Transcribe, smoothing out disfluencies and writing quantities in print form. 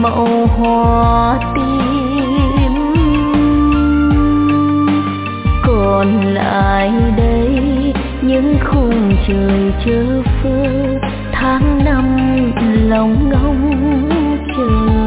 màu hoa tím. Còn lại đây những khung trời chơ phơ, tháng năm lòng ngóng chờ.